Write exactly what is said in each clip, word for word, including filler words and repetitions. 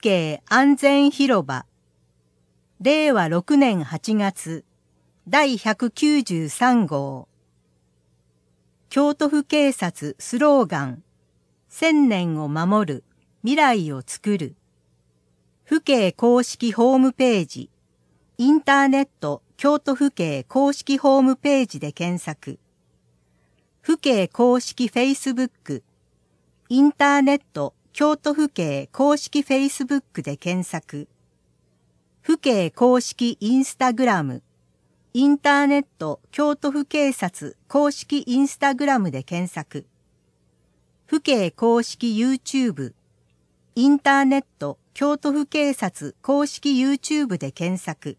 警安全広場れいわろくねんはちがつだいひゃくきゅうじゅうさんごう京都府警察スローガン千年を守る未来をつくる府警公式ホームページインターネット京都府警公式ホームページで検索府警公式フェイスブックインターネット京都府警公式フェイスブックで検索府警公式インスタグラムインターネット京都府警察公式インスタグラムで検索府警公式 YouTube インターネット京都府警察公式 YouTube で検索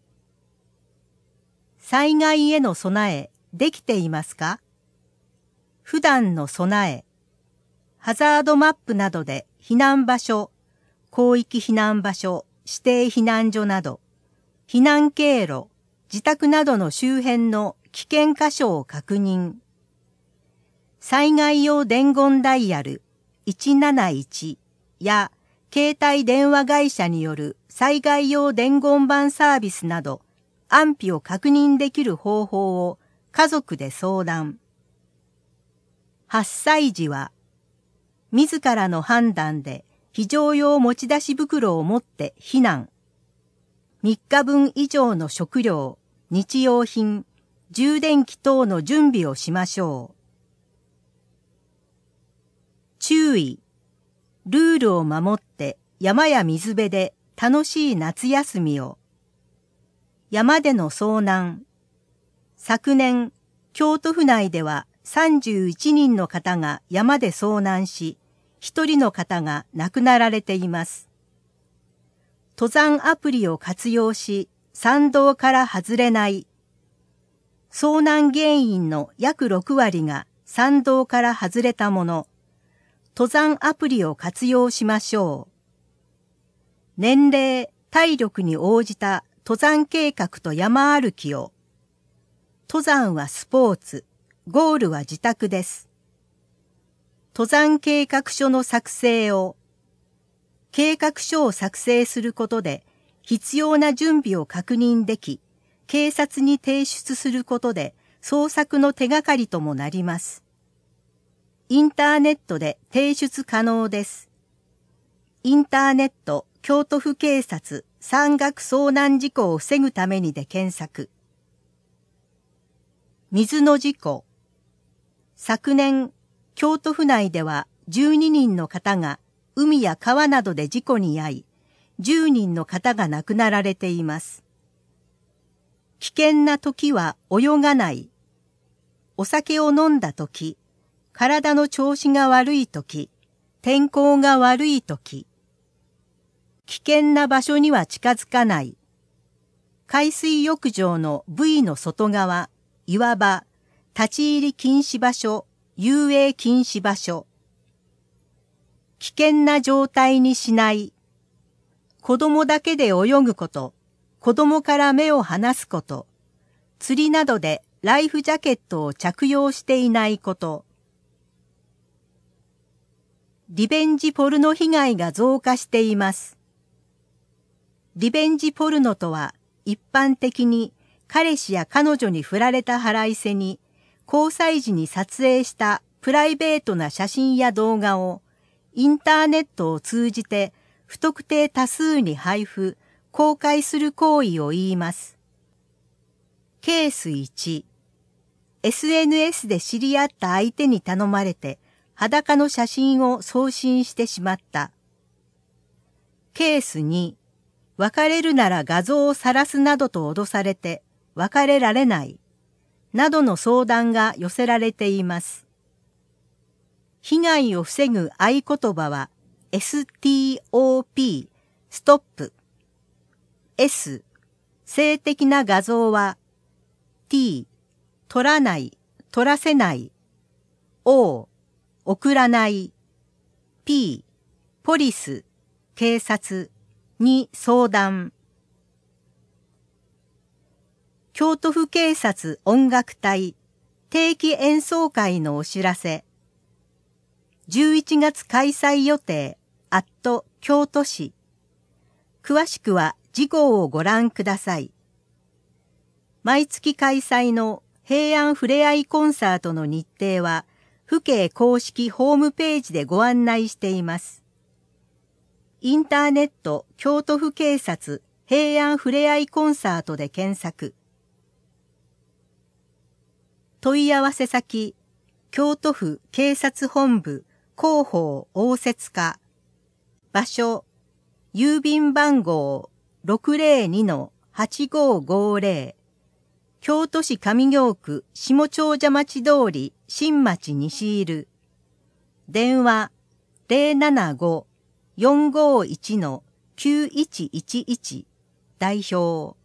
災害への備えできていますか？普段の備えハザードマップなどで避難場所、広域避難場所、指定避難所など、避難経路、自宅などの周辺の危険箇所を確認。災害用伝言ダイヤルいちなないちや携帯電話会社による災害用伝言板サービスなど安否を確認できる方法を家族で相談。はっさいじは自らの判断で非常用持ち出し袋を持って避難。みっかぶん以上の食料、日用品、充電器等の準備をしましょう。注意。ルールを守って山や水辺で楽しい夏休みを。山での遭難。昨年、京都府内ではさんじゅういちにんの方が山で遭難し、ひとりの方が亡くなられています。登山アプリを活用し、山道から外れない。遭難原因の約ろくわりが山道から外れたもの。登山アプリを活用しましょう。年齢、体力に応じた登山計画と山歩きを。登山はスポーツ。ゴールは自宅です。登山計画書の作成を。計画書を作成することで必要な準備を確認でき、警察に提出することで捜索の手がかりともなります。インターネットで提出可能です。インターネット京都府警察山岳遭難事故を防ぐためにで検索。水の事故。昨年、京都府内ではじゅうににんの方が海や川などで事故に遭い、じゅうにんの方が亡くなられています。危険な時は泳がない。お酒を飲んだ時、体の調子が悪い時、天候が悪い時。危険な場所には近づかない。海水浴場のブイの外側、岩場、立ち入り禁止場所、遊泳禁止場所。危険な状態にしない。子供だけで泳ぐこと、子供から目を離すこと、釣りなどでライフジャケットを着用していないこと。リベンジポルノ被害が増加しています。リベンジポルノとは一般的に彼氏や彼女に振られた腹いせに交際時に撮影したプライベートな写真や動画をインターネットを通じて不特定多数に配布、公開する行為を言います。ケースいち、エスエヌエス で知り合った相手に頼まれて裸の写真を送信してしまった。ケースに、別れるなら画像を晒すなどと脅されて別れられない、などの相談が寄せられています。被害を防ぐ合言葉は エストップ、ストップ。S、性的な画像は T、撮らない、撮らせない。O、送らない。P、ポリス、警察に相談。京都府警察音楽隊定期演奏会のお知らせ。じゅういちがつ開催予定、アット京都市。 詳しくは次号をご覧ください。毎月開催の平安ふれあいコンサートの日程は、府警公式ホームページでご案内しています。インターネット京都府警察平安ふれあいコンサートで検索。問い合わせ先、京都府警察本部広報応接課。場所、郵便番号 ろくぜろにのはちごごぜろ。京都市上京区下長者町通り新町西入。電話 ゼロななご よんごいちのきゅういちいちいち 代表